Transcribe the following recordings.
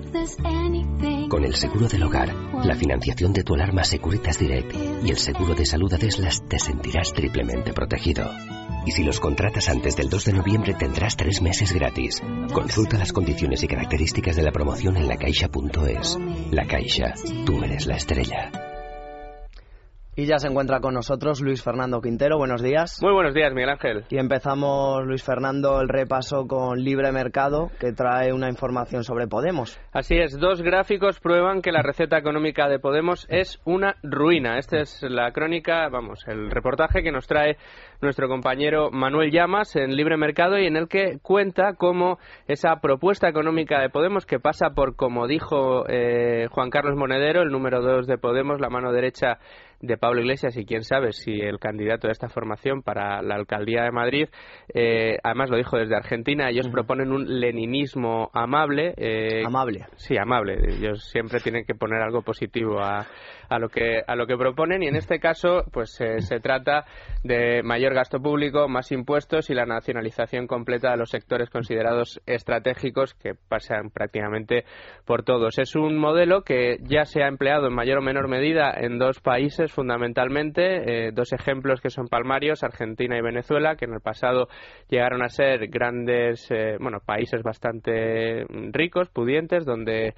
Con el seguro del hogar, la financiación de tu alarma Securitas Direct y el seguro de salud Adeslas te sentirás triplemente protegido. Y si los contratas antes del 2 de noviembre tendrás 3 meses gratis. Consulta las condiciones y características de la promoción en lacaixa.es. La Caixa, tú eres la estrella. Y ya se encuentra con nosotros Luis Fernando Quintero. Buenos días. Muy buenos días, Miguel Ángel. Y empezamos, Luis Fernando, el repaso con Libre Mercado, que trae una información sobre Podemos. Así es, 2 gráficos prueban que la receta económica de Podemos es una ruina. Esta es la crónica, el reportaje que nos trae nuestro compañero Manuel Llamas en Libre Mercado, y en el que cuenta cómo esa propuesta económica de Podemos, que pasa por, como dijo Juan Carlos Monedero, el número 2 de Podemos, la mano derecha de Pablo Iglesias, y quién sabe si el candidato de esta formación para la alcaldía de Madrid, además lo dijo desde Argentina. Ellos proponen un leninismo amable. Amable. Sí, amable. Ellos siempre tienen que poner algo positivo a lo que proponen, y en este caso pues se trata de mayor gasto público, más impuestos y la nacionalización completa de los sectores considerados estratégicos, que pasan prácticamente por todos. Es un modelo que ya se ha empleado en mayor o menor medida en 2 países fundamentalmente, 2 ejemplos que son palmarios, Argentina y Venezuela, que en el pasado llegaron a ser grandes países bastante ricos, pudientes, donde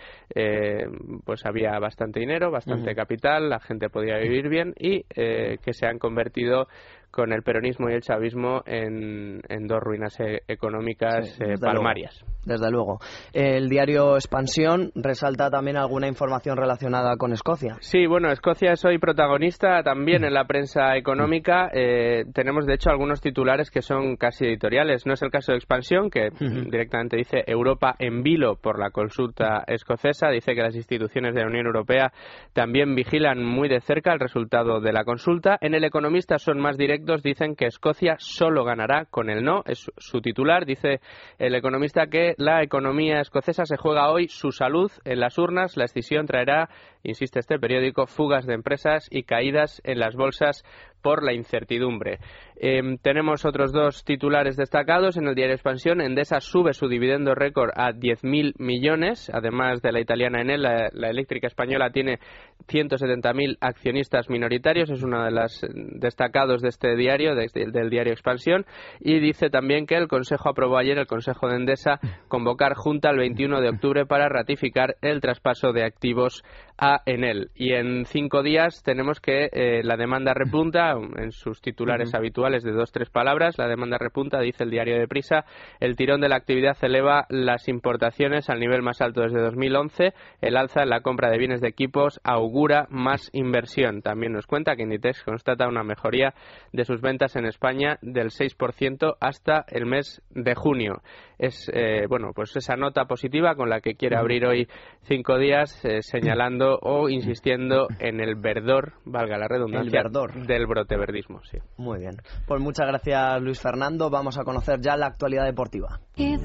pues había bastante dinero, bastante capital, la gente podía vivir bien, y que se han convertido con el peronismo y el chavismo en 2 ruinas económicas palmarias. Desde luego. El diario Expansión resalta también alguna información relacionada con Escocia. Sí, Escocia es hoy protagonista también en la prensa económica. Tenemos, de hecho, algunos titulares que son casi editoriales. No es el caso de Expansión, que directamente dice Europa en vilo por la consulta escocesa. Dice que las instituciones de la Unión Europea también vigilan muy de cerca el resultado de la consulta. En El Economista son más directos. Dicen que Escocia solo ganará con el no, es su titular. Dice El Economista que la economía escocesa se juega hoy su salud en las urnas. La escisión traerá, insiste este periódico, fugas de empresas y caídas en las bolsas por la incertidumbre. Tenemos otros 2 titulares destacados en el diario Expansión. Endesa sube su dividendo récord a 10.000 millones, además de la italiana Enel. La eléctrica española tiene 170.000 accionistas minoritarios, es uno de los destacados de este diario, del diario Expansión, y dice también que el Consejo aprobó ayer, el Consejo de Endesa, convocar junta el 21 de octubre para ratificar el traspaso de activos a Enel. Y en 5 días tenemos que la demanda repunta, en sus titulares habituales de 2-3 palabras. La demanda repunta, dice el diario Deprisa. El tirón de la actividad eleva las importaciones al nivel más alto desde 2011. El alza en la compra de bienes de equipos augura más inversión. También nos cuenta que Inditex constata una mejoría de sus ventas en España del 6% hasta el mes de junio. Es pues esa nota positiva con la que quiere abrir hoy 5 días, señalando o insistiendo en el verdor, valga la redundancia, del broteverdismo. Sí. Muy bien. Pues muchas gracias, Luis Fernando. Vamos a conocer ya la actualidad deportiva.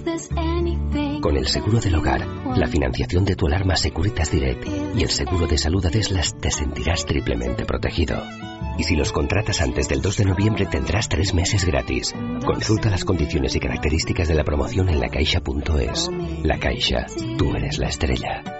Con el seguro del hogar, la financiación de tu alarma Securitas Direct y el seguro de salud Adeslas te sentirás triplemente protegido. Y si los contratas antes del 2 de noviembre tendrás 3 meses gratis. Consulta las condiciones y características de la promoción en lacaixa.es. La Caixa, tú eres la estrella.